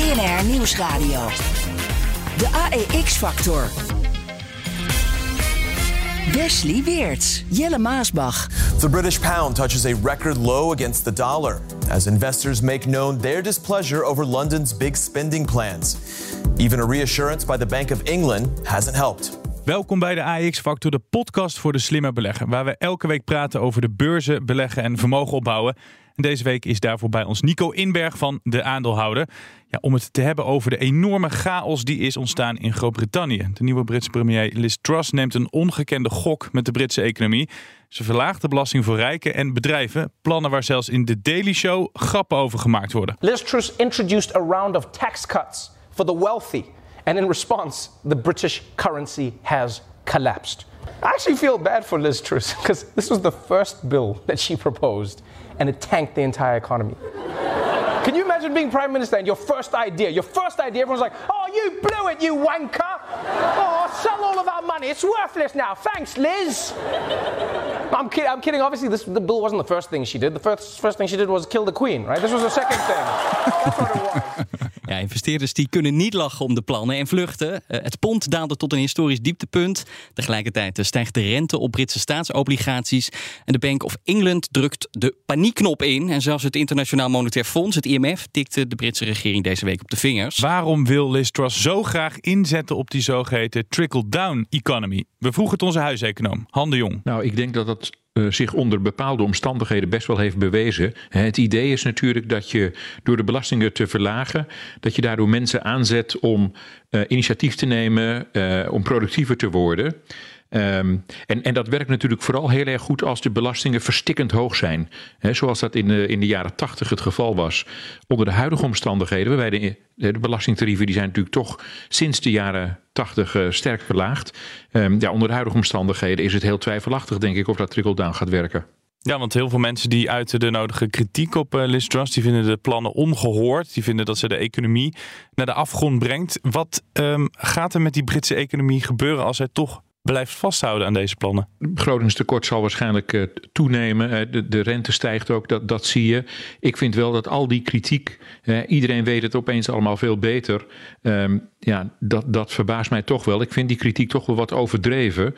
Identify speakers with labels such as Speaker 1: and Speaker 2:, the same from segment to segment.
Speaker 1: BNR Nieuwsradio. De AEX-factor. Wesley Weerts, Jelle Maasbach.
Speaker 2: The British pound touches a record low against the dollar as investors make known their displeasure over London's big spending plans. Even a reassurance by the Bank of England hasn't helped.
Speaker 3: Welkom bij de AEX-factor, de podcast voor de slimme belegger, waar we elke week praten over de beurzen, beleggen en vermogen opbouwen. En deze week is daarvoor bij ons Nico Inberg van De Aandeelhouder. Ja, om het te hebben over de enorme chaos die is ontstaan in Groot-Brittannië. De nieuwe Britse premier Liz Truss neemt een ongekende gok met de Britse economie. Ze verlaagt de belasting voor rijken en bedrijven. Plannen waar zelfs in The Daily Show grappen over gemaakt worden.
Speaker 4: Liz Truss introduced a round of tax cuts for the wealthy. And in response, the British currency has collapsed. I actually feel bad for Liz Truss because this was the first bill that she proposed and it tanked the entire economy. Can you imagine being prime minister and your first idea, everyone's like, oh, you blew it, you wanker. Oh, sell all of our money, it's worthless now. Thanks, Liz. I'm kidding. Obviously, the bill wasn't the first thing she did. The first thing she did was kill the queen, right? This was the second thing. That's what it was.
Speaker 5: Ja, investeerders die kunnen niet lachen om de plannen en vluchten. Het pond daalde tot een historisch dieptepunt. Tegelijkertijd stijgt de rente op Britse staatsobligaties. En de Bank of England drukt de paniekknop in. En zelfs het Internationaal Monetair Fonds, het IMF, tikte de Britse regering deze week op de vingers.
Speaker 3: Waarom wil Liz Truss zo graag inzetten op die zogeheten trickle-down economy? We vroegen het onze huiseconoom, Han de Jong.
Speaker 6: Nou, ik denk dat dat zich onder bepaalde omstandigheden best wel heeft bewezen. Het idee is natuurlijk dat je door de belastingen te verlagen, dat je daardoor mensen aanzet om initiatief te nemen, om productiever te worden. En dat werkt natuurlijk vooral heel erg goed als de belastingen verstikkend hoog zijn. Zoals dat in de jaren 80 het geval was. Onder de huidige omstandigheden, waarbij de belastingtarieven die zijn natuurlijk toch sinds de jaren 80 sterk verlaagd. Onder de huidige omstandigheden is het heel twijfelachtig, denk ik, of dat trickle-down gaat werken.
Speaker 3: Ja, want heel veel mensen die uiten de nodige kritiek op Liz Truss, die vinden de plannen ongehoord. Die vinden dat ze de economie naar de afgrond brengt. Wat gaat er met die Britse economie gebeuren als zij toch blijft vasthouden aan deze plannen?
Speaker 6: Het begrotingstekort zal waarschijnlijk toenemen. De rente stijgt ook, dat zie je. Ik vind wel dat al die kritiek, iedereen weet het opeens allemaal veel beter. Dat verbaast mij toch wel. Ik vind die kritiek toch wel wat overdreven.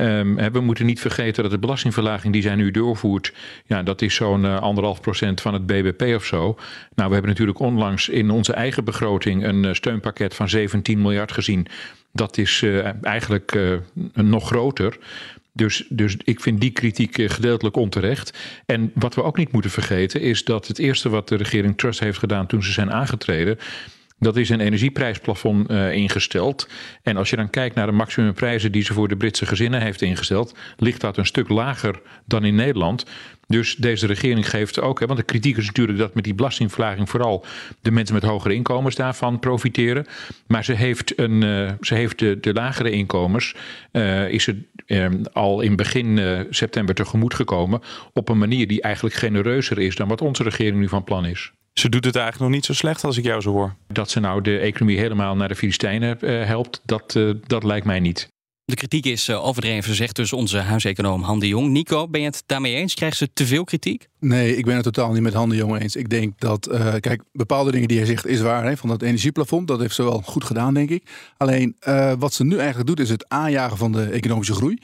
Speaker 6: We moeten niet vergeten dat de belastingverlaging die zij nu doorvoert, dat is zo'n 1,5% van het BBP of zo. Nou, we hebben natuurlijk onlangs in onze eigen begroting een steunpakket van 17 miljard gezien. Dat is eigenlijk nog groter. Dus ik vind die kritiek gedeeltelijk onterecht. En wat we ook niet moeten vergeten is dat het eerste wat de regering Truss heeft gedaan toen ze zijn aangetreden, dat is een energieprijsplafond ingesteld. En als je dan kijkt naar de maximumprijzen die ze voor de Britse gezinnen heeft ingesteld, ligt dat een stuk lager dan in Nederland. Dus deze regering geeft ook, want de kritiek is natuurlijk dat met die belastingverlaging vooral de mensen met hogere inkomens daarvan profiteren. Maar ze heeft de lagere inkomens, is het al in begin september tegemoet gekomen op een manier die eigenlijk genereuzer is dan wat onze regering nu van plan is.
Speaker 3: Ze doet het eigenlijk nog niet zo slecht als ik jou zo hoor.
Speaker 6: Dat ze nou de economie helemaal naar de Filistijnen helpt, dat lijkt mij niet.
Speaker 5: De kritiek is overdreven, zegt dus onze huiseconoom Han de Jong. Nico, ben je het daarmee eens? Krijgt ze te veel kritiek?
Speaker 7: Nee, ik ben het totaal niet met Han de Jong eens. Ik denk dat, bepaalde dingen die hij zegt is waar. Hè, van dat energieplafond, dat heeft ze wel goed gedaan, denk ik. Alleen, wat ze nu eigenlijk doet, is het aanjagen van de economische groei.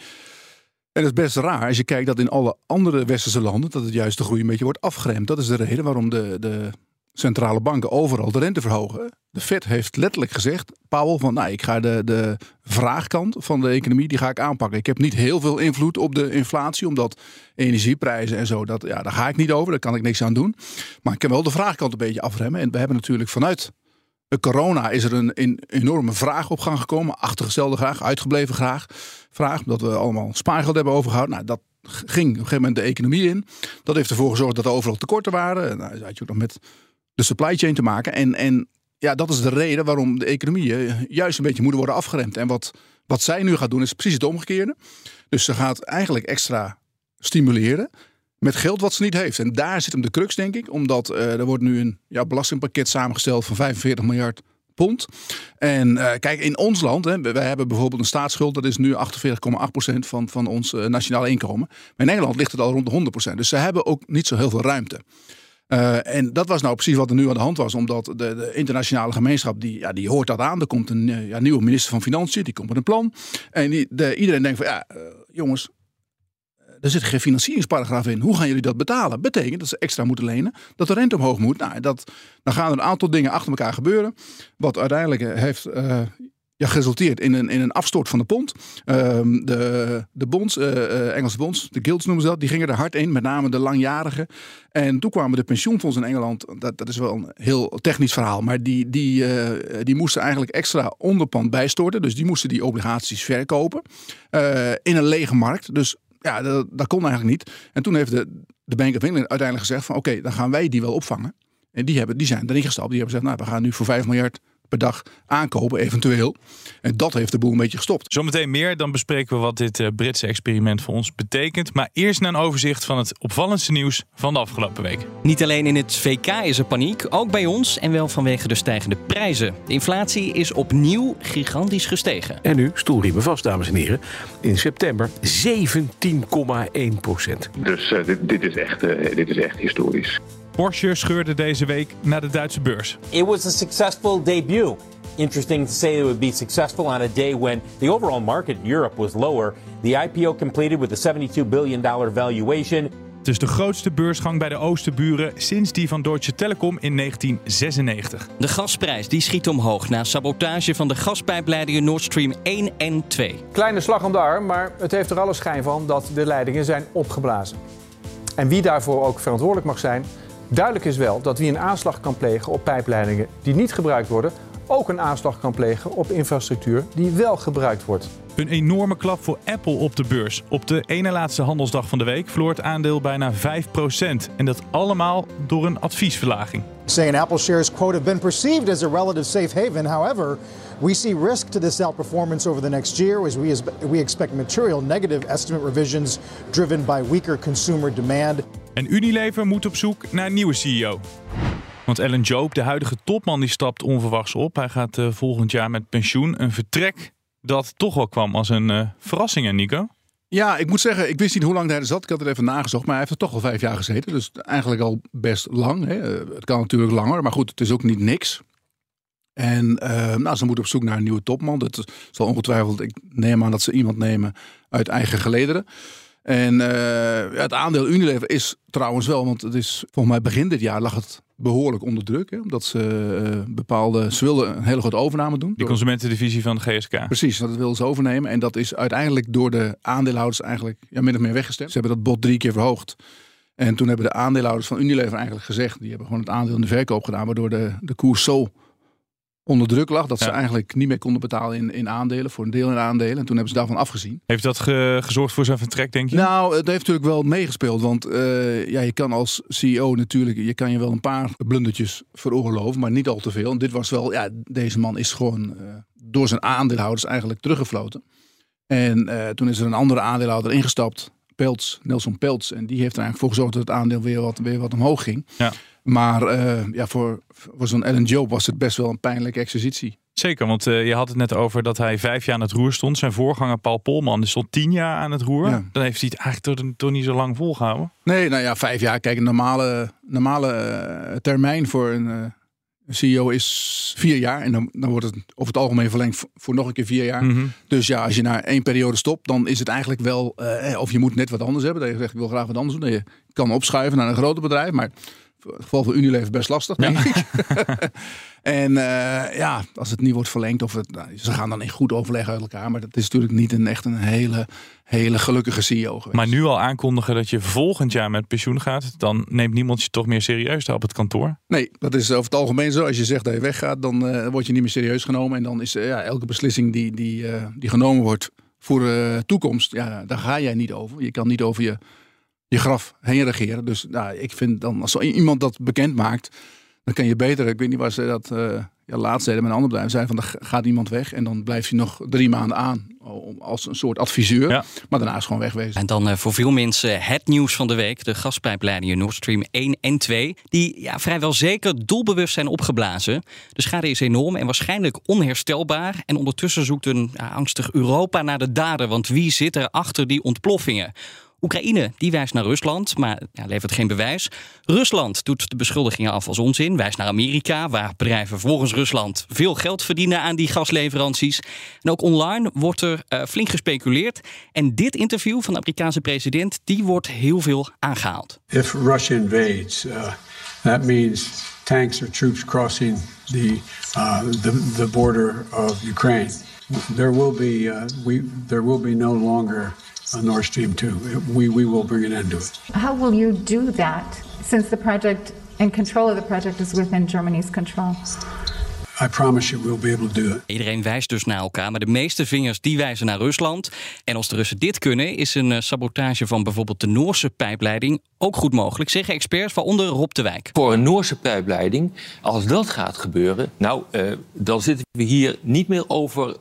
Speaker 7: En dat is best raar als je kijkt dat in alle andere westerse landen, dat het juist de groei een beetje wordt afgeremd. Dat is de reden waarom de centrale banken overal de rente verhogen. De Fed heeft letterlijk gezegd, Powell, van ik ga de vraagkant van de economie, die ga ik aanpakken. Ik heb niet heel veel invloed op de inflatie, omdat energieprijzen en zo, daar ga ik niet over, daar kan ik niks aan doen. Maar ik kan wel de vraagkant een beetje afremmen. En we hebben natuurlijk vanuit de corona is er een enorme vraag op gang gekomen. Achtergestelde vraag, uitgebleven vraag, omdat we allemaal spaargeld hebben overgehouden. Nou, dat ging op een gegeven moment de economie in. Dat heeft ervoor gezorgd dat er overal tekorten waren. Nou, dat had je ook nog met de supply chain te maken. En dat is de reden waarom de economieën juist een beetje moeten worden afgeremd. En wat zij nu gaat doen is precies het omgekeerde. Dus ze gaat eigenlijk extra stimuleren met geld wat ze niet heeft. En daar zit hem de crux, denk ik. Omdat er wordt nu een belastingpakket samengesteld van 45 miljard pond. En kijk, in ons land, wij hebben bijvoorbeeld een staatsschuld, dat is nu 48,8% van ons nationale inkomen. Maar in Nederland ligt het al rond de 100%. Dus ze hebben ook niet zo heel veel ruimte. En dat was nou precies wat er nu aan de hand was. Omdat de internationale gemeenschap, die hoort dat aan. Er komt een nieuwe minister van Financiën, die komt met een plan. En iedereen denkt van, jongens, er zit geen financieringsparagraaf in. Hoe gaan jullie dat betalen? Betekent dat ze extra moeten lenen, dat de rente omhoog moet. Nou, dan gaan er een aantal dingen achter elkaar gebeuren. Wat uiteindelijk heeft geresulteerd in een afstort van de pond. De bonds, Engelse bonds, de gilts noemen ze dat, die gingen er hard in, met name de langjarigen. En toen kwamen de pensioenfondsen in Engeland, dat is wel een heel technisch verhaal, maar die moesten eigenlijk extra onderpand bijstorten. Dus die moesten die obligaties verkopen in een lege markt. Dus ja, dat kon eigenlijk niet. En toen heeft de Bank of England uiteindelijk gezegd van oké, dan gaan wij die wel opvangen. En die zijn erin gestapt. Die hebben gezegd, we gaan nu voor 5 miljard per dag aankopen, eventueel. En dat heeft de boel een beetje gestopt.
Speaker 3: Zometeen meer, dan bespreken we wat dit Britse experiment voor ons betekent. Maar eerst naar een overzicht van het opvallendste nieuws van de afgelopen week.
Speaker 5: Niet alleen in het VK is er paniek, ook bij ons en wel vanwege de stijgende prijzen. De inflatie is opnieuw gigantisch gestegen.
Speaker 8: En nu, stoelriemen vast, dames en heren. In september 17,1%.
Speaker 9: Dus dit is echt historisch.
Speaker 3: Porsche scheurde deze week naar de Duitse beurs.
Speaker 10: It was a successful debut. Interesting to say it would be successful on a day when the overall market in Europe was lower. The IPO completed with a $72 billion valuation.
Speaker 3: Het is de grootste beursgang bij de Oosterburen sinds die van Deutsche Telekom in 1996.
Speaker 5: De gasprijs die schiet omhoog na sabotage van de gaspijpleidingen Nord Stream 1 en 2.
Speaker 11: Kleine slag om de arm, maar het heeft er alle schijn van dat de leidingen zijn opgeblazen. En wie daarvoor ook verantwoordelijk mag zijn. Duidelijk is wel dat wie een aanslag kan plegen op pijpleidingen die niet gebruikt worden, ook een aanslag kan plegen op infrastructuur die wel gebruikt wordt.
Speaker 3: Een enorme klap voor Apple op de beurs. Op de ene laatste handelsdag van de week verloor het aandeel bijna 5%. En dat allemaal door een adviesverlaging.
Speaker 12: Saying Apple shares, quote, have been perceived as a relative safe haven. However, we see risk to this outperformance over the next year as we expect material negative estimate revisions driven by weaker consumer demand.
Speaker 3: En Unilever moet op zoek naar een nieuwe CEO. Want Alan Jope, de huidige topman, die stapt onverwachts op. Hij gaat volgend jaar met pensioen. Een vertrek dat toch wel kwam als een verrassing, hè, Nico?
Speaker 7: Ja, ik moet zeggen, ik wist niet hoe lang hij er zat. Ik had het even nagezocht, maar hij heeft er toch al 5 jaar gezeten. Dus eigenlijk al best lang. Hè. Het kan natuurlijk langer, maar goed, het is ook niet niks. En ze moeten op zoek naar een nieuwe topman. Dat zal ongetwijfeld, ik neem aan dat ze iemand nemen uit eigen gelederen. En het aandeel Unilever is trouwens wel, want het is volgens mij begin dit jaar lag het behoorlijk onder druk. Hè, omdat ze wilden een hele grote overname doen.
Speaker 3: Die consumentendivisie van de GSK.
Speaker 7: Precies, dat wilden ze overnemen. En dat is uiteindelijk door de aandeelhouders eigenlijk min of meer weggestemd. Ze hebben dat bod 3 keer verhoogd. En toen hebben de aandeelhouders van Unilever eigenlijk gezegd, die hebben gewoon het aandeel in de verkoop gedaan, waardoor de koers zo onder druk lag dat ze eigenlijk niet meer konden betalen in aandelen, voor een deel in aandelen. En toen hebben ze daarvan afgezien.
Speaker 3: Heeft dat gezorgd voor zijn vertrek, denk je?
Speaker 7: Nou, het heeft natuurlijk wel meegespeeld. Want je kan als CEO natuurlijk, je kan je wel een paar blundertjes veroorloven, maar niet al te veel. En dit was wel, deze man is gewoon door zijn aandeelhouders eigenlijk teruggefloten. En toen is er een andere aandeelhouder ingestapt, Nelson Peltz. En die heeft er eigenlijk voor gezorgd dat het aandeel weer wat omhoog ging. Ja. Maar voor zo'n Alan Jope was het best wel een pijnlijke exercitie.
Speaker 3: Zeker, want je had het net over dat hij 5 jaar aan het roer stond. Zijn voorganger Paul Polman die stond 10 jaar aan het roer. Ja. Dan heeft hij het eigenlijk toch niet zo lang volgehouden.
Speaker 7: Nee, 5 jaar. Kijk, een normale termijn voor een CEO is 4 jaar. En dan wordt het over het algemeen verlengd voor nog een keer 4 jaar. Mm-hmm. Dus ja, als je na 1 periode stopt, dan is het eigenlijk wel of je moet net wat anders hebben. Dat je zegt, ik wil graag wat anders doen. Dat je kan opschuiven naar een groter bedrijf. Maar in het geval van Unilever best lastig, denk ik. En als het niet wordt verlengd, ze gaan dan in goed overleg uit elkaar. Maar dat is natuurlijk niet echt een hele gelukkige CEO geweest.
Speaker 3: Maar nu al aankondigen dat je volgend jaar met pensioen gaat, dan neemt niemand je toch meer serieus daar op het kantoor?
Speaker 7: Nee, dat is over het algemeen zo. Als je zegt dat je weggaat, dan word je niet meer serieus genomen. En dan is elke beslissing die genomen wordt voor de toekomst, daar ga jij niet over. Je kan niet over je graf heen regeren. Dus ik vind dan, als iemand dat bekend maakt, dan kan je beter, ik weet niet waar ze dat laatst deden met een ander bedrijf, zeiden van, dan gaat iemand weg en dan blijft hij nog 3 maanden aan als een soort adviseur. Ja. Maar daarna is gewoon wegwezen.
Speaker 5: En dan voor veel mensen het nieuws van de week. De gaspijpleidingen Nord Stream 1 en 2. Die vrijwel zeker doelbewust zijn opgeblazen. De schade is enorm en waarschijnlijk onherstelbaar. En ondertussen zoekt een angstig Europa naar de dader. Want wie zit er achter die ontploffingen? Oekraïne die wijst naar Rusland, maar levert geen bewijs. Rusland doet de beschuldigingen af als onzin, wijst naar Amerika, waar bedrijven volgens Rusland veel geld verdienen aan die gasleveranties. En ook online wordt er flink gespeculeerd. En dit interview van de Amerikaanse president, die wordt heel veel aangehaald.
Speaker 13: If Russia invades, that means tanks or troops crossing the border of Ukraine. There will be no longer a Nord Stream 2. We will bring an end to it.
Speaker 14: How will you do that since the project and control of the project is within Germany's control?
Speaker 13: I promise you we'll be able to do it.
Speaker 5: Iedereen wijst dus naar elkaar, maar de meeste vingers die wijzen naar Rusland. En als de Russen dit kunnen, is een sabotage van bijvoorbeeld de Noorse pijpleiding ook goed mogelijk, zeggen experts, waaronder Rob de Wijk.
Speaker 15: Voor een Noorse pijpleiding, als dat gaat gebeuren, dan zitten we hier niet meer over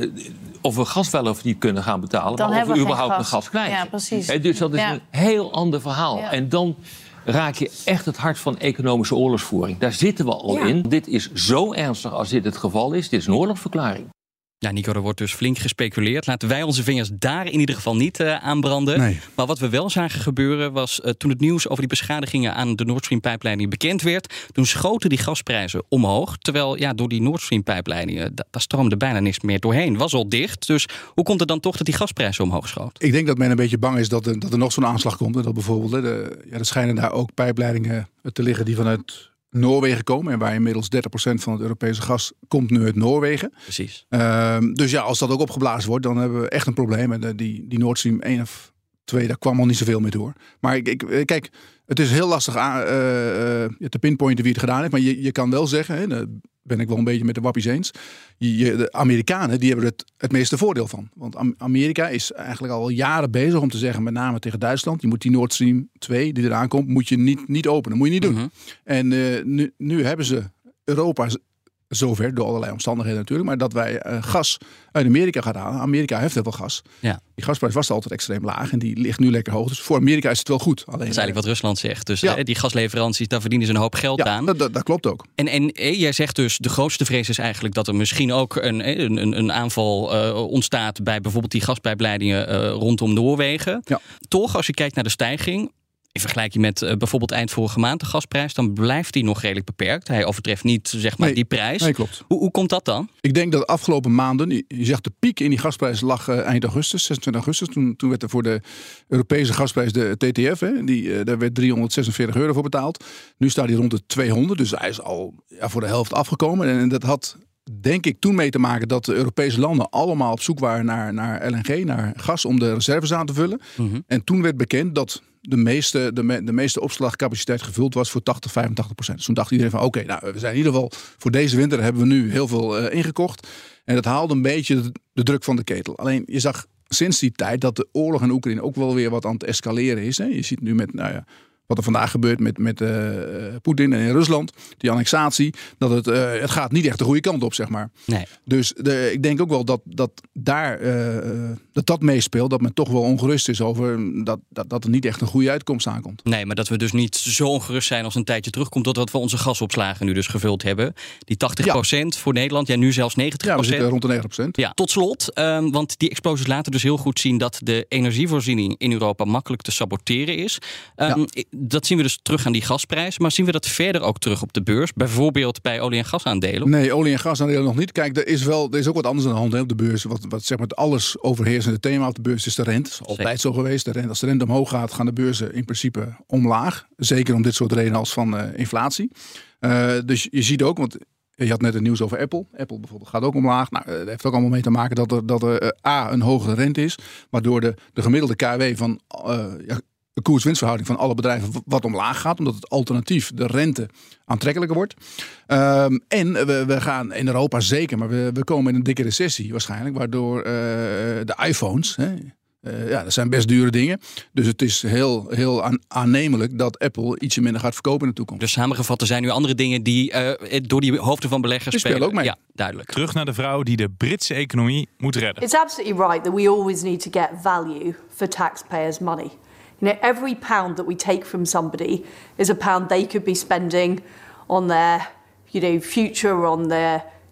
Speaker 15: of we gas wel of niet kunnen gaan betalen,
Speaker 16: Dan
Speaker 15: maar of we überhaupt
Speaker 16: gas.
Speaker 15: een gas krijgen.
Speaker 16: Ja, precies.
Speaker 15: Dus dat is een heel ander verhaal. Ja. En dan raak je echt het hart van economische oorlogsvoering. Daar zitten we al in. Dit is zo ernstig als dit het geval is. Dit is een oorlogsverklaring.
Speaker 5: Ja, Nico, er wordt dus flink gespeculeerd. Laten wij onze vingers daar in ieder geval niet aanbranden.
Speaker 7: Nee.
Speaker 5: Maar wat we wel zagen gebeuren was toen het nieuws over die beschadigingen aan de Nord Stream pijpleiding bekend werd, toen schoten die gasprijzen omhoog. Terwijl door die Nord Stream pijpleidingen, daar stroomde bijna niks meer doorheen. Was al dicht. Dus hoe komt het dan toch dat die gasprijzen omhoog schoot?
Speaker 7: Ik denk dat men een beetje bang is dat er nog zo'n aanslag komt. En dat bijvoorbeeld, er schijnen daar ook pijpleidingen te liggen die vanuit Noorwegen komen. En waar inmiddels 30% van het Europese gas komt nu uit Noorwegen.
Speaker 5: Precies.
Speaker 7: Dus als dat ook opgeblazen wordt, dan hebben we echt een probleem. En die Nord Stream 1 of 2, daar kwam al niet zoveel mee door. Maar kijk, het is heel lastig te pinpointen wie het gedaan heeft. Maar je kan wel zeggen, daar ben ik wel een beetje met de wappies eens. De Amerikanen die hebben het meeste voordeel van. Want Amerika is eigenlijk al jaren bezig om te zeggen, met name tegen Duitsland, je moet die Nord Stream 2 die eraan komt, moet je niet openen. Moet je niet doen.
Speaker 5: Mm-hmm.
Speaker 7: En nu hebben ze Europa zover, door allerlei omstandigheden natuurlijk, maar dat wij gas uit Amerika gaan halen. Amerika heeft heel veel gas.
Speaker 5: Ja.
Speaker 7: Die gasprijs was altijd extreem laag en die ligt nu lekker hoog. Dus voor Amerika is het wel goed. Alleen,
Speaker 5: dat is eigenlijk wat Rusland zegt. Dus die gasleveranties, daar verdienen ze een hoop geld aan.
Speaker 7: Dat klopt ook.
Speaker 5: En jij zegt dus, de grootste vrees is eigenlijk dat er misschien ook een aanval ontstaat bij bijvoorbeeld die gaspijpleidingen rondom Noorwegen. Ja. Toch, als je kijkt naar de stijging, in vergelijking met bijvoorbeeld eind vorige maand de gasprijs, dan blijft die nog redelijk beperkt. Hij overtreft niet die prijs.
Speaker 7: Nee, klopt.
Speaker 5: Hoe komt dat dan?
Speaker 7: Ik denk dat de afgelopen maanden, je zegt de piek in die gasprijs lag eind augustus, 26 augustus. Toen werd er voor de Europese gasprijs de TTF, daar werd €346 voor betaald. Nu staat hij rond de 200, dus hij is al voor de helft afgekomen. En dat had, denk ik, toen mee te maken dat de Europese landen allemaal op zoek waren naar LNG, naar gas, om de reserves aan te vullen. Mm-hmm. En toen werd bekend dat de meeste opslagcapaciteit gevuld was voor 80-85%. Dus toen dacht iedereen van oké, we zijn in ieder geval voor deze winter hebben we nu heel veel ingekocht. En dat haalde een beetje de druk van de ketel. Alleen je zag sinds die tijd dat de oorlog in Oekraïne ook wel weer wat aan het escaleren is. Hè. Je ziet nu met wat er vandaag gebeurt met Poetin en in Rusland, die annexatie, dat het gaat niet echt de goede kant op, zeg maar.
Speaker 5: Nee.
Speaker 7: Dus ik denk ook wel dat meespeelt, dat men toch wel ongerust is over dat er niet echt een goede uitkomst aankomt.
Speaker 5: Nee, maar dat we dus niet zo ongerust zijn als een tijdje terugkomt, totdat we onze gasopslagen nu dus gevuld hebben. Die 80% voor Nederland, nu zelfs 90%.
Speaker 7: Ja, we zitten rond de 90%.
Speaker 5: Ja, tot slot, want die explosies laten dus heel goed zien dat de energievoorziening in Europa makkelijk te saboteren is. Dat zien we dus terug aan die gasprijs. Maar zien we dat verder ook terug op de beurs? Bijvoorbeeld bij olie- en gasaandelen?
Speaker 7: Nee, olie- en gasaandelen nog niet. Kijk, er is ook wat anders aan de hand op de beurs. Wat zeg maar het alles overheersende thema op de beurs is de rente. Dat is altijd zo geweest. Als de rente omhoog gaat, gaan de beurzen in principe omlaag. Zeker om dit soort redenen als van inflatie. Dus je ziet ook, want je had net het nieuws over Apple. Apple bijvoorbeeld gaat ook omlaag. Dat heeft ook allemaal mee te maken dat er een hogere rente is. Waardoor de gemiddelde KW van de koers-winstverhouding van alle bedrijven wat omlaag gaat. Omdat het alternatief, de rente, aantrekkelijker wordt. En we gaan in Europa zeker, maar we komen in een dikke recessie waarschijnlijk. Waardoor de iPhones, dat zijn best dure dingen. Dus het is heel aannemelijk dat Apple ietsje minder gaat verkopen in de toekomst.
Speaker 5: Dus samengevat, er zijn nu andere dingen die door die hoofden van beleggers spelen.
Speaker 7: Ook mee.
Speaker 5: Ja, duidelijk.
Speaker 3: Terug naar de vrouw die de Britse economie moet redden.
Speaker 16: It's absolutely right that we always need to get value for taxpayers' money. Every pound that we take from somebody is a pound they could be spending on their, future, on their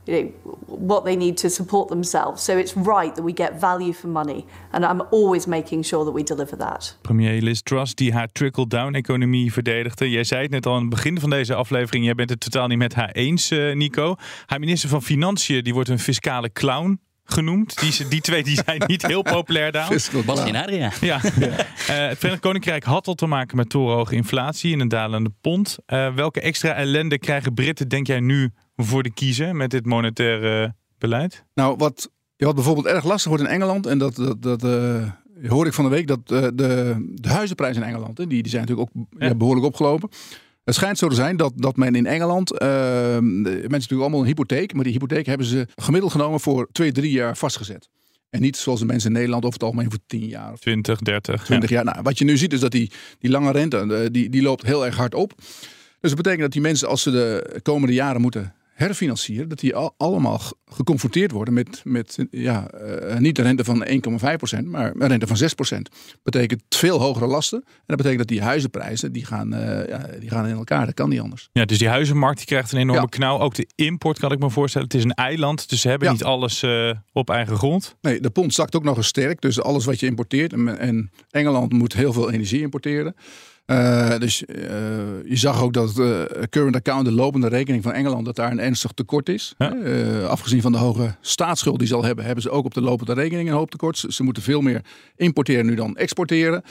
Speaker 16: what they need to support themselves. So it's right that we get value for money. And I'm always making sure that we deliver that.
Speaker 3: Premier Liz Truss die haar trickle-down-economie verdedigde. Jij zei het net al aan het begin van deze aflevering. Jij bent het totaal niet met haar eens, Nico. Haar minister van Financiën die wordt een fiscale clown genoemd. Die twee die zijn niet heel populair daar.
Speaker 5: Bas en Adria.
Speaker 3: Ja. Het Verenigd Koninkrijk had al te maken met torenhoge inflatie en een dalende pond. Welke extra ellende krijgen Britten, denk jij, nu voor de kiezen met dit monetaire beleid?
Speaker 7: Nou, wat bijvoorbeeld erg lastig wordt in Engeland, en dat hoor ik van de week, dat de huizenprijzen in Engeland, die zijn natuurlijk ook behoorlijk opgelopen. Het schijnt zo te zijn dat men in Engeland, mensen natuurlijk allemaal een hypotheek, maar die hypotheek hebben ze gemiddeld genomen voor 2-3 jaar vastgezet. En niet zoals de mensen in Nederland over het algemeen voor 10 jaar.
Speaker 3: 20, 30.
Speaker 7: 20 jaar. Nou, wat je nu ziet is dat die lange rente, die loopt heel erg hard op. Dus dat betekent dat die mensen, als ze de komende jaren moeten herfinancieren, dat die allemaal geconfronteerd worden met niet de rente van 1,5%, maar een rente van 6%. Betekent veel hogere lasten. En dat betekent dat die huizenprijzen, die gaan in elkaar. Dat kan niet anders.
Speaker 3: Ja, dus die huizenmarkt die krijgt een enorme knauw. Ook de import kan ik me voorstellen. Het is een eiland, dus ze hebben niet alles op eigen grond.
Speaker 7: Nee, de pond zakt ook nog eens sterk. Dus alles wat je importeert. En Engeland moet heel veel energie importeren. Dus je zag ook dat current account, de lopende rekening van Engeland, dat daar een ernstig tekort is. Ja. Afgezien van de hoge staatsschuld die ze al hebben, hebben ze ook op de lopende rekening een hoop tekort. Ze moeten veel meer importeren nu dan exporteren.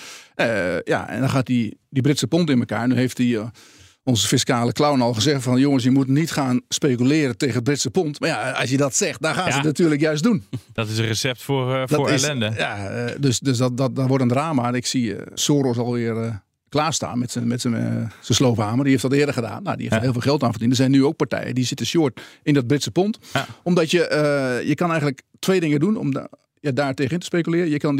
Speaker 7: En dan gaat die Britse pond in elkaar. Nu heeft onze fiscale clown al gezegd van jongens, je moet niet gaan speculeren tegen het Britse pond. Maar ja, als je dat zegt, dan gaan ze het natuurlijk juist doen.
Speaker 3: Dat is een recept voor ellende.
Speaker 7: Dus dat wordt een drama. En ik zie Soros alweer klaarstaan met zijn sloophamer. Die heeft dat eerder gedaan. Nou, die heeft er heel veel geld aan verdiend. Er zijn nu ook partijen die zitten short in dat Britse pond. Ja. Omdat je kan eigenlijk 2 dingen doen om daar tegenin te speculeren. Je kan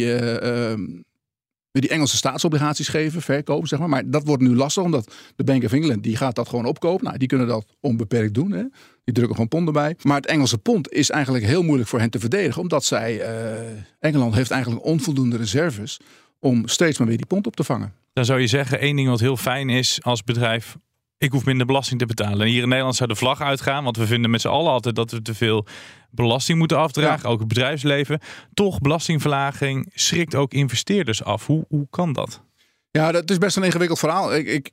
Speaker 7: die Engelse staatsobligaties geven, verkopen, zeg maar. Maar dat wordt nu lastig, omdat de Bank of England die gaat dat gewoon opkopen. Nou, die kunnen dat onbeperkt doen. Hè. Die drukken gewoon pond erbij. Maar het Engelse pond is eigenlijk heel moeilijk voor hen te verdedigen, omdat Engeland heeft eigenlijk onvoldoende reserves om steeds maar weer die pond op te vangen.
Speaker 3: Dan zou je zeggen, 1 ding wat heel fijn is als bedrijf, ik hoef minder belasting te betalen. En hier in Nederland zou de vlag uitgaan, want we vinden met z'n allen altijd dat we te veel belasting moeten afdragen, ook het bedrijfsleven. Toch, belastingverlaging schrikt ook investeerders af. Hoe kan dat?
Speaker 7: Ja, dat is best een ingewikkeld verhaal. Ik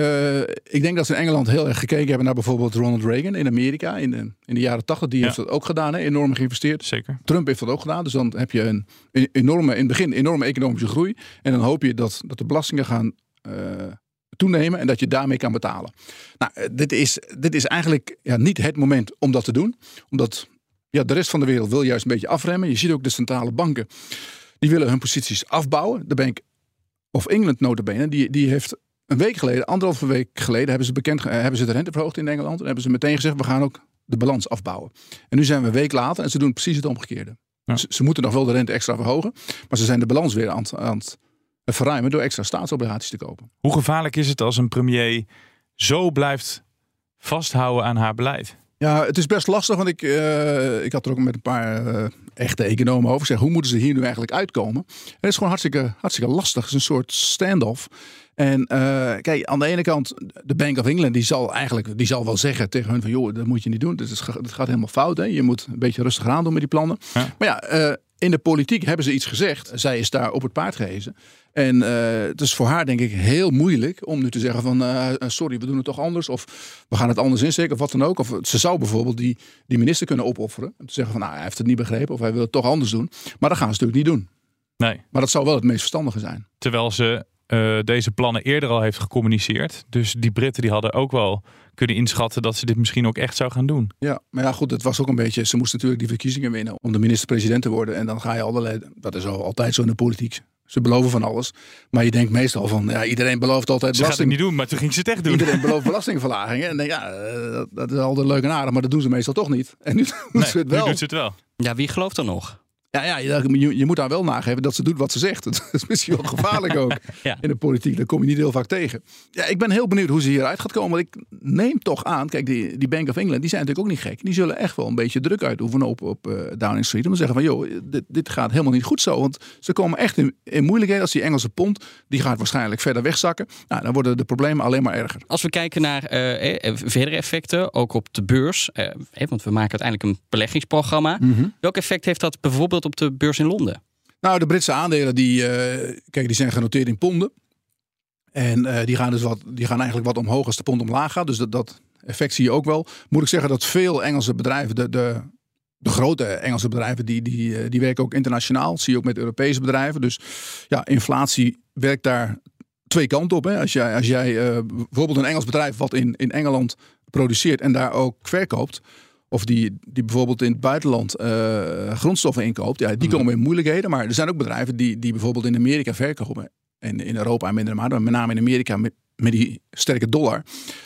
Speaker 7: denk dat ze in Engeland heel erg gekeken hebben naar bijvoorbeeld Ronald Reagan in Amerika in de jaren 80. Die heeft dat ook gedaan, enorm geïnvesteerd.
Speaker 3: Zeker.
Speaker 7: Trump heeft dat ook gedaan. Dus dan heb je in het begin enorme economische groei. En dan hoop je dat de belastingen gaan toenemen en dat je daarmee kan betalen. Nou, dit is eigenlijk niet het moment om dat te doen. Omdat de rest van de wereld wil juist een beetje afremmen. Je ziet ook de centrale banken, die willen hun posities afbouwen. De Bank of England nota bene, die heeft een week geleden, 1,5 week geleden, hebben ze de rente verhoogd in Engeland. En hebben ze meteen gezegd, we gaan ook de balans afbouwen. En nu zijn we een week later en ze doen precies het omgekeerde. Ja. Ze moeten nog wel de rente extra verhogen, maar ze zijn de balans weer aan het verruimen door extra staatsobligaties te kopen.
Speaker 3: Hoe gevaarlijk is het als een premier zo blijft vasthouden aan haar beleid?
Speaker 7: Ja, het is best lastig, want ik had er ook met een paar echte economen over gezegd, hoe moeten ze hier nu eigenlijk uitkomen? En het is gewoon hartstikke lastig. Het is een soort standoff. En kijk, aan de ene kant, de Bank of England, die zal wel zeggen tegen hun van, joh, dat moet je niet doen. Dat gaat helemaal fout. Hè? Je moet een beetje rustig aan doen met die plannen. Ja. Maar in de politiek hebben ze iets gezegd. Zij is daar op het paard gehezen. En het is voor haar denk ik heel moeilijk om nu te zeggen van sorry, we doen het toch anders. Of we gaan het anders insteken of wat dan ook. Of ze zou bijvoorbeeld die minister kunnen opofferen. Om te zeggen van hij heeft het niet begrepen of hij wil het toch anders doen. Maar dat gaan ze natuurlijk niet doen.
Speaker 3: Nee.
Speaker 7: Maar dat zou wel het meest verstandige zijn.
Speaker 3: Terwijl ze deze plannen eerder al heeft gecommuniceerd. Dus die Britten die hadden ook wel kunnen inschatten dat ze dit misschien ook echt zou gaan doen.
Speaker 7: Ja, maar ja goed, het was ook een beetje, ze moesten natuurlijk die verkiezingen winnen om de minister-president te worden. En dan ga je allerlei, dat is altijd zo in de politiek. Ze beloven van alles. Maar je denkt meestal van, iedereen belooft altijd belasting.
Speaker 3: Ze gaat het niet doen, maar toen ging ze het echt doen.
Speaker 7: Iedereen belooft belastingverlagingen. En denk dat is altijd leuk en aardig, maar dat doen ze meestal toch niet. En nu doen ze het wel.
Speaker 3: Nu doet ze het wel.
Speaker 5: Ja, wie gelooft er nog?
Speaker 7: Ja, je moet daar wel nageven dat ze doet wat ze zegt. Dat is misschien wel gevaarlijk ook in de politiek. Daar kom je niet heel vaak tegen. Ja, ik ben heel benieuwd hoe ze hieruit gaat komen. Want ik neem toch aan, kijk, die Bank of England, die zijn natuurlijk ook niet gek. Die zullen echt wel een beetje druk uitoefenen op Downing Street. Om te zeggen van, joh, dit gaat helemaal niet goed zo. Want ze komen echt in moeilijkheden als die Engelse pond. Die gaat waarschijnlijk verder wegzakken. Nou, dan worden de problemen alleen maar erger.
Speaker 5: Als we kijken naar verdere effecten, ook op de beurs. Want we maken uiteindelijk een beleggingsprogramma. Welk effect heeft dat bijvoorbeeld op de beurs in Londen?
Speaker 7: Nou, de Britse aandelen die zijn genoteerd in ponden. En die gaan eigenlijk wat omhoog als de pond omlaag gaat. Dus dat effect zie je ook wel. Moet ik zeggen dat veel Engelse bedrijven, de grote Engelse bedrijven, die werken ook internationaal. Dat zie je ook met Europese bedrijven. Dus ja, inflatie werkt daar twee kanten op. Hè. Als jij bijvoorbeeld een Engels bedrijf wat in Engeland produceert en daar ook verkoopt, of die bijvoorbeeld in het buitenland grondstoffen inkoopt, ja, die komen in moeilijkheden. Maar er zijn ook bedrijven die bijvoorbeeld in Amerika verkopen. En in Europa en minder mate, met name in Amerika met die sterke dollar.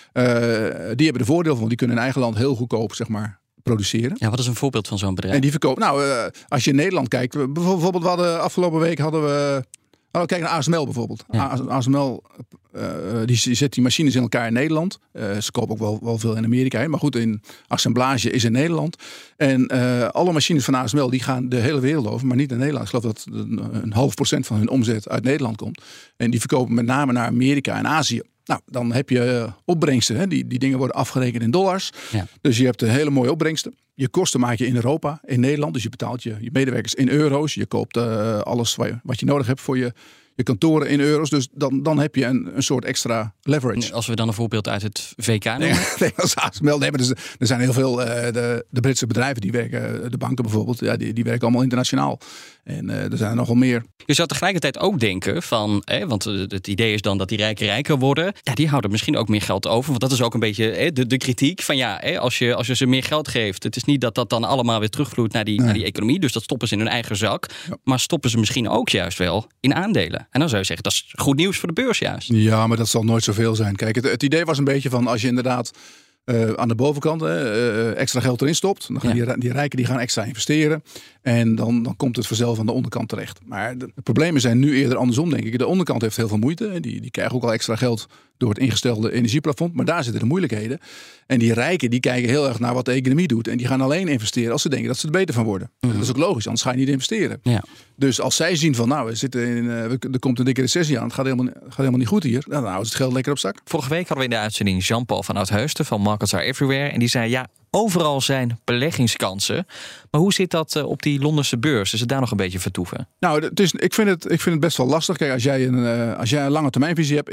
Speaker 7: Die hebben de voordeel van, die kunnen in eigen land heel goedkoop, zeg maar, produceren.
Speaker 5: Ja, wat is een voorbeeld van zo'n bedrijf?
Speaker 7: En die verkopen. Nou, als je in Nederland kijkt, bijvoorbeeld afgelopen week hadden we. Kijk naar ASML bijvoorbeeld. Ja. ASML die zet die machines in elkaar in Nederland. Ze kopen ook wel veel in Amerika. Hè? Maar goed, in assemblage is in Nederland. En alle machines van ASML die gaan de hele wereld over, maar niet in Nederland. Ik geloof dat 0,5% van hun omzet uit Nederland komt. En die verkopen met name naar Amerika en Azië. Nou, dan heb je opbrengsten. Hè? Die dingen worden afgerekend in dollars. Ja. Dus je hebt een hele mooie opbrengsten. Je kosten maak je in Europa, in Nederland. Dus je betaalt je medewerkers in euro's. Je koopt alles wat je nodig hebt voor je kantoren in euro's. Dus dan heb je een soort extra leverage.
Speaker 5: Als we dan een voorbeeld uit het VK nemen.
Speaker 7: Nee, als ASML. Nee, maar er zijn heel veel de Britse bedrijven die werken. De banken bijvoorbeeld. Ja, die werken allemaal internationaal. En er zijn er nogal meer.
Speaker 5: Je zou tegelijkertijd ook denken van, want het idee is dan dat die rijker worden. Ja, die houden misschien ook meer geld over. Want dat is ook een beetje de kritiek van als je ze meer geld geeft. Het is niet dat dan allemaal weer terugvloeit naar die economie. Dus dat stoppen ze in hun eigen zak. Ja. Maar stoppen ze misschien ook juist wel in aandelen. En dan zou je zeggen, dat is goed nieuws voor de beurs juist.
Speaker 7: Ja, maar dat zal nooit zoveel zijn. Kijk, het idee was een beetje van, als je inderdaad aan de bovenkant extra geld erin stopt, dan gaan die rijken die gaan extra investeren. En dan komt het vanzelf aan de onderkant terecht. Maar de problemen zijn nu eerder andersom, denk ik. De onderkant heeft heel veel moeite. Die krijgen ook al extra geld door het ingestelde energieplafond. Maar daar zitten de moeilijkheden. En die rijken die kijken heel erg naar wat de economie doet. En die gaan alleen investeren als ze denken dat ze er beter van worden. Dat is ook logisch, anders ga je niet investeren. Ja. Dus als zij zien van, nou, er komt een dikke recessie aan. Het gaat helemaal niet goed hier. Dan houden ze het geld lekker op zak.
Speaker 17: Vorige week hadden we in de uitzending Jean-Paul van Oudheusden van Markets Are Everywhere. En die zei, ja, overal zijn beleggingskansen. Maar hoe zit dat op die Londense beurs? Is het daar nog een beetje vertoeven?
Speaker 7: Nou, ik vind het best wel lastig. Kijk, als jij een lange termijnvisie hebt,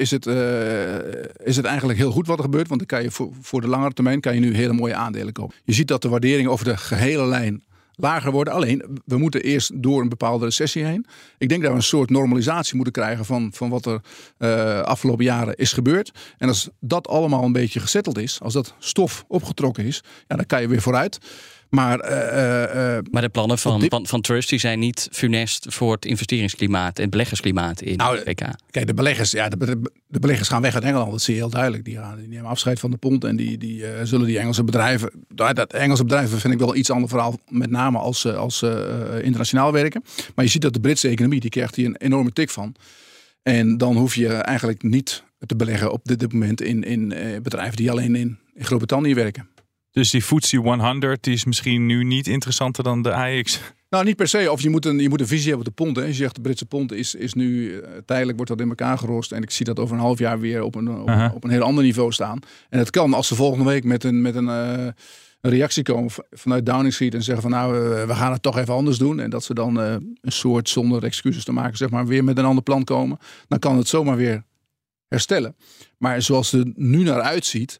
Speaker 7: is het eigenlijk heel goed wat er gebeurt. Want dan kan je voor de langere termijn kan je nu hele mooie aandelen kopen. Je ziet dat de waarderingen over de gehele lijn lager worden. Alleen, we moeten eerst door een bepaalde recessie heen. Ik denk dat we een soort normalisatie moeten krijgen van wat er afgelopen jaren is gebeurd. En als dat allemaal een beetje gezetteld is, als dat stof opgetrokken is, ja, dan kan je weer vooruit. Maar
Speaker 5: de plannen van Truss die zijn niet funest voor het investeringsklimaat en het beleggersklimaat in de VK.
Speaker 7: Kijk, de beleggers gaan weg uit Engeland. Dat zie je heel duidelijk. Die nemen afscheid van de pond en die zullen die Engelse bedrijven. Dat Engelse bedrijven vind ik wel iets ander verhaal, met name als internationaal werken. Maar je ziet dat de Britse economie, die krijgt hier een enorme tik van. En dan hoef je eigenlijk niet te beleggen op dit moment in bedrijven die alleen in Groot-Brittannië werken.
Speaker 3: Dus die FTSE 100 die is misschien nu niet interessanter dan de AEX?
Speaker 7: Nou, niet per se. Of je moet een visie hebben op de pond. Hè. Je zegt de Britse pond is nu tijdelijk wordt dat in elkaar gerost. En ik zie dat over een half jaar weer op een heel ander niveau staan. En het kan als ze volgende week met een reactie komen vanuit Downing Street en zeggen van nou, we gaan het toch even anders doen. En dat ze dan een soort, zonder excuses te maken, zeg maar, weer met een ander plan komen. Dan kan het zomaar weer herstellen. Maar zoals het er nu naar uitziet,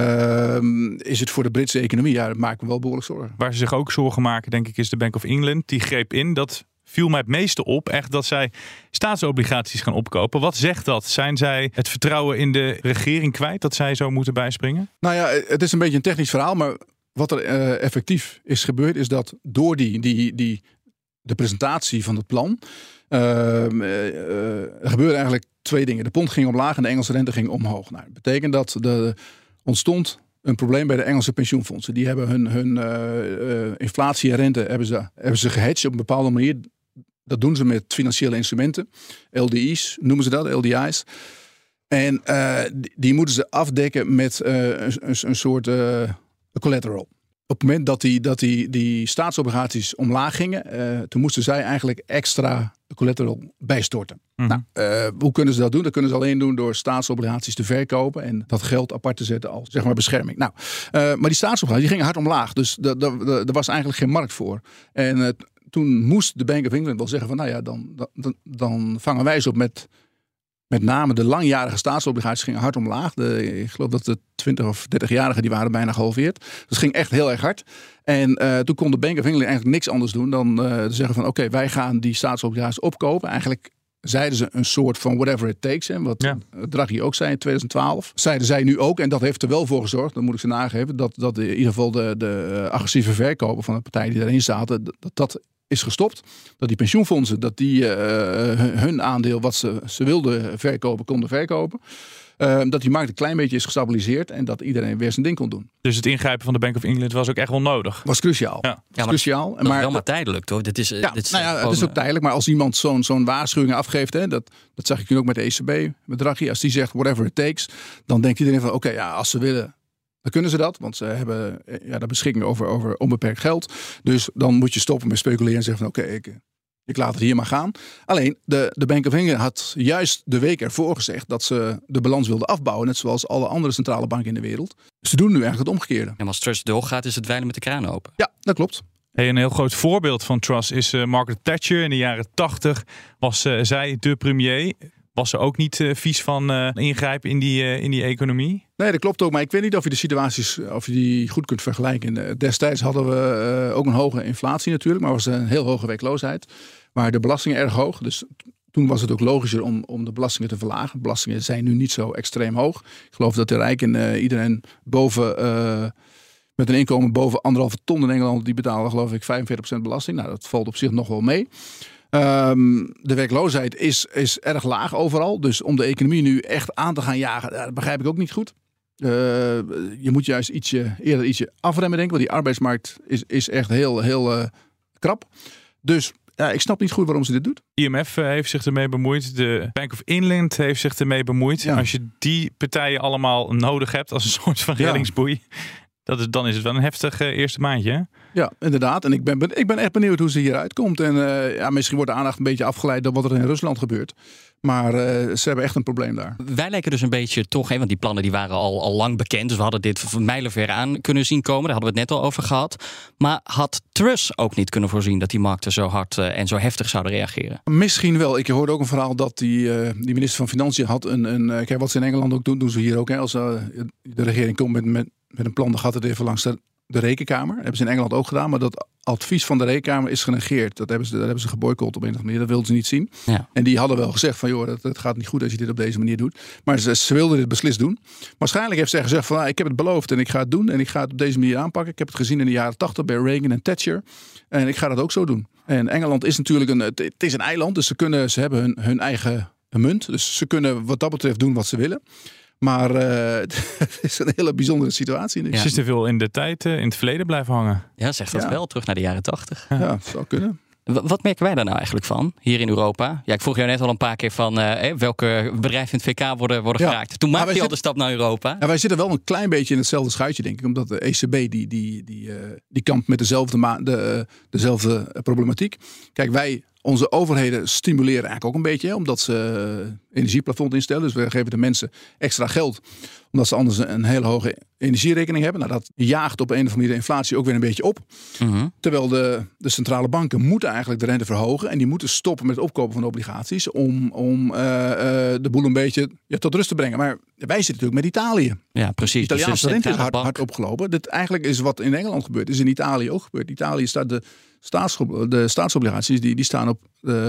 Speaker 7: is het voor de Britse economie, ja, dat maakt me wel behoorlijk zorgen.
Speaker 3: Waar ze zich ook zorgen maken, denk ik, is de Bank of England. Die greep in, dat viel mij het meeste op, echt dat zij staatsobligaties gaan opkopen. Wat zegt dat? Zijn zij het vertrouwen in de regering kwijt, dat zij zo moeten bijspringen?
Speaker 7: Nou ja, het is een beetje een technisch verhaal, maar wat er effectief is gebeurd, is dat door de presentatie van het plan er gebeurde eigenlijk twee dingen. De pond ging omlaag en de Engelse rente ging omhoog. Nou, dat betekent dat ontstond een probleem bij de Engelse pensioenfondsen. Die hebben hun inflatie en rente hebben ze gehedged op een bepaalde manier. Dat doen ze met financiële instrumenten. LDI's noemen ze dat, LDI's. En die moeten ze afdekken met een soort collateral. Op het moment dat die staatsobligaties omlaag gingen, toen moesten zij eigenlijk extra collateral bijstorten.
Speaker 3: Mm-hmm.
Speaker 7: Hoe kunnen ze dat doen? Dat kunnen ze alleen doen door staatsobligaties te verkopen en dat geld apart te zetten als zeg maar bescherming. Maar die staatsobligaties gingen hard omlaag, dus er was eigenlijk geen markt voor. En toen moest de Bank of England wel zeggen van dan vangen wij ze op met name de langjarige staatsobligaties gingen hard omlaag. Ik geloof dat de 20 of 30-jarigen die waren bijna gehalveerd. Dus het ging echt heel erg hard. En toen kon de Bank of England eigenlijk niks anders doen dan zeggen van oké, wij gaan die staatsobligaties opkopen. Eigenlijk zeiden ze een soort van whatever it takes. Hè, wat Draghi ook zei in 2012. Zeiden zij nu ook. En dat heeft er wel voor gezorgd, dat moet ik ze nageven, dat in ieder geval de agressieve verkopen van de partijen die daarin zaten, dat is gestopt. Dat die pensioenfondsen, dat die hun aandeel wat ze wilden verkopen, konden verkopen. Dat die markt een klein beetje is gestabiliseerd en dat iedereen weer zijn ding kon doen.
Speaker 3: Dus het ingrijpen van de Bank of England was ook echt wel nodig?
Speaker 7: Was cruciaal.
Speaker 3: Ja.
Speaker 7: Was cruciaal.
Speaker 5: Dat is wel maar tijdelijk, toch? Het
Speaker 7: is ook tijdelijk. Maar als iemand zo'n waarschuwing afgeeft, hè, dat zag ik nu ook met de ECB, met Draghi. Als die zegt whatever it takes, dan denkt iedereen van oké, als ze willen, dan kunnen ze dat. Want ze hebben de beschikking over onbeperkt geld. Dus dan moet je stoppen met speculeren en zeggen van oké, ik laat het hier maar gaan. Alleen, de Bank of England had juist de week ervoor gezegd dat ze de balans wilden afbouwen. Net zoals alle andere centrale banken in de wereld. Ze doen nu eigenlijk het omgekeerde.
Speaker 5: En als Truss doorgaat, is het dweilen met de kraan open.
Speaker 7: Ja, dat klopt.
Speaker 3: Een heel groot voorbeeld van Truss is Margaret Thatcher. In de jaren 80 was zij de premier. Was ze ook niet vies van ingrijpen in die economie?
Speaker 7: Nee, dat klopt ook. Maar ik weet niet of je de situaties die goed kunt vergelijken. Destijds hadden we ook een hoge inflatie natuurlijk. Maar was een heel hoge werkloosheid. Maar de belastingen erg hoog. Dus toen was het ook logischer om de belastingen te verlagen. De belastingen zijn nu niet zo extreem hoog. Ik geloof dat de rijken iedereen met een inkomen boven 1,5 ton in Engeland, die betalen geloof ik 45% belasting. Nou, dat valt op zich nog wel mee. De werkloosheid is erg laag overal. Dus om de economie nu echt aan te gaan jagen, dat begrijp ik ook niet goed. Je moet juist eerder ietsje afremmen, denk ik. Want die arbeidsmarkt is echt heel krap. Dus ik snap niet goed waarom ze dit doet.
Speaker 3: IMF heeft zich ermee bemoeid. De Bank of England heeft zich ermee bemoeid. Ja. Als je die partijen allemaal nodig hebt als een soort van reddingsboei, dan is het wel een heftig eerste maandje, hè?
Speaker 7: Ja, inderdaad. En ik ben echt benieuwd hoe ze hieruit komt. En misschien wordt de aandacht een beetje afgeleid door wat er in Rusland gebeurt. Maar ze hebben echt een probleem daar.
Speaker 5: Wij lijken dus een beetje toch, want die plannen die waren al lang bekend. Dus we hadden dit van mijlenver aan kunnen zien komen. Daar hadden we het net al over gehad. Maar had Truss ook niet kunnen voorzien dat die markten zo hard en zo heftig zouden reageren?
Speaker 7: Misschien wel. Ik hoorde ook een verhaal dat die minister van Financiën had kijk, wat ze in Engeland ook doen ze hier ook. Hè. Als de regering komt met een plan, dan gaat het even langs de Rekenkamer. Dat hebben ze in Engeland ook gedaan, maar dat advies van de Rekenkamer is genegeerd. Dat hebben ze geboycott op een of andere manier. Dat wilden ze niet zien. Ja. En die hadden wel gezegd van, joh, dat gaat niet goed als je dit op deze manier doet. Maar ze wilden dit beslist doen. Waarschijnlijk heeft zij gezegd van, ik heb het beloofd en ik ga het doen. En ik ga het op deze manier aanpakken. Ik heb het gezien in de jaren 80 bij Reagan en Thatcher. En ik ga dat ook zo doen. En Engeland is natuurlijk het is een eiland, dus ze hebben hun eigen munt. Dus ze kunnen wat dat betreft doen wat ze willen. Maar het is een hele bijzondere situatie nu.
Speaker 3: Ze is te veel in de tijd, in het verleden blijven hangen.
Speaker 5: Ja, zegt dat wel. Terug naar de jaren 80.
Speaker 7: Ja, dat zou kunnen.
Speaker 5: Wat merken wij daar nou eigenlijk van, hier in Europa? Ja, ik vroeg jou net al een paar keer van welke bedrijven in het VK worden geraakt. Toen maakte je al de stap naar Europa.
Speaker 7: Ja, wij zitten wel een klein beetje in hetzelfde schuitje, denk ik. Omdat de ECB die kampt met dezelfde problematiek. Kijk, onze overheden stimuleren eigenlijk ook een beetje, omdat ze energieplafond instellen. Dus we geven de mensen extra geld, omdat ze anders een hele hoge energierekening hebben. Nou, dat jaagt op een of andere manier de inflatie ook weer een beetje op. Mm-hmm. Terwijl de centrale banken moeten eigenlijk de rente verhogen en die moeten stoppen met het opkopen van obligaties om de boel een beetje tot rust te brengen. Maar wij zitten natuurlijk met Italië.
Speaker 5: Ja, precies.
Speaker 7: De Italiaanse rente is hard opgelopen. Dit eigenlijk is wat in Engeland gebeurt, is in Italië ook gebeurd. In Italië staat de staatsobligaties die staan op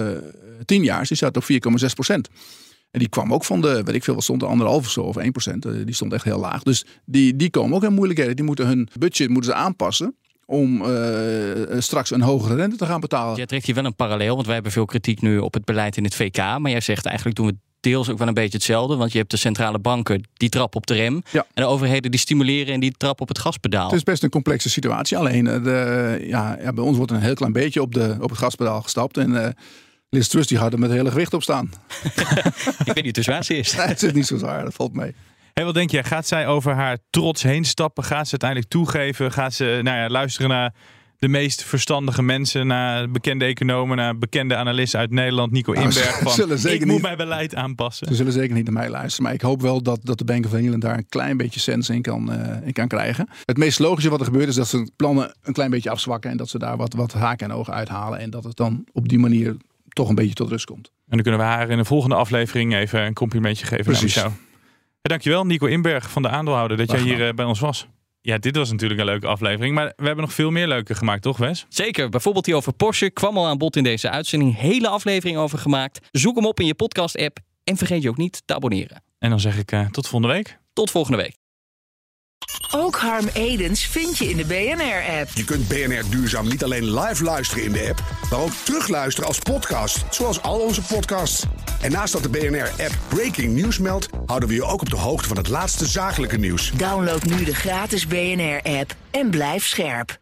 Speaker 7: 10 jaar, die staat op 4,6%. En die kwam ook van de, weet ik veel, wat stond er 1,5 of zo, of 1%. Die stond echt heel laag. Dus die komen ook in moeilijkheden. Die moeten hun budget aanpassen om straks een hogere rente te gaan betalen.
Speaker 5: Jij trekt hier wel een parallel, want wij hebben veel kritiek nu op het beleid in het VK. Maar jij zegt eigenlijk doen we deels ook wel een beetje hetzelfde. Want je hebt de centrale banken die trappen op de rem.
Speaker 7: Ja.
Speaker 5: En de overheden die stimuleren en die trappen op het gaspedaal.
Speaker 7: Het is best een complexe situatie. Alleen bij ons wordt een heel klein beetje op het gaspedaal gestapt. En Liz Truss die gaat er met het hele gewicht op staan.
Speaker 5: Ik weet niet hoe zwaar ze is.
Speaker 7: Nee, het is niet zo zwaar, dat valt mee.
Speaker 3: Hey, wat denk jij? Gaat zij over haar trots heen stappen? Gaat ze uiteindelijk toegeven? Gaat ze luisteren naar de meest verstandige mensen, naar bekende economen, naar bekende analisten uit Nederland, Nico Inberg, ik moet mijn beleid aanpassen?
Speaker 7: Ze zullen zeker niet naar mij luisteren, maar ik hoop wel dat de Bank of England daar een klein beetje sens in kan krijgen. Het meest logische wat er gebeurt is dat ze plannen een klein beetje afzwakken en dat ze daar wat haken en ogen uithalen en dat het dan op die manier toch een beetje tot rust komt.
Speaker 3: En dan kunnen we haar in de volgende aflevering even een complimentje geven.
Speaker 7: Precies.
Speaker 3: Jou. Dankjewel, Nico Inberg van de Aandeelhouder, dat jij hier bij ons was. Ja, dit was natuurlijk een leuke aflevering, maar we hebben nog veel meer leuke gemaakt, toch Wes?
Speaker 5: Zeker, bijvoorbeeld die over Porsche kwam al aan bod in deze uitzending. Hele aflevering over gemaakt. Zoek hem op in je podcast-app en vergeet je ook niet te abonneren.
Speaker 3: En dan zeg ik tot volgende week.
Speaker 5: Tot volgende week.
Speaker 1: Ook Harm Edens vind je in de BNR-app.
Speaker 18: Je kunt BNR Duurzaam niet alleen live luisteren in de app, maar ook terugluisteren als podcast, zoals al onze podcasts. En naast dat de BNR-app Breaking News meldt, houden we je ook op de hoogte van het laatste zakelijke nieuws.
Speaker 1: Download nu de gratis BNR-app en blijf scherp.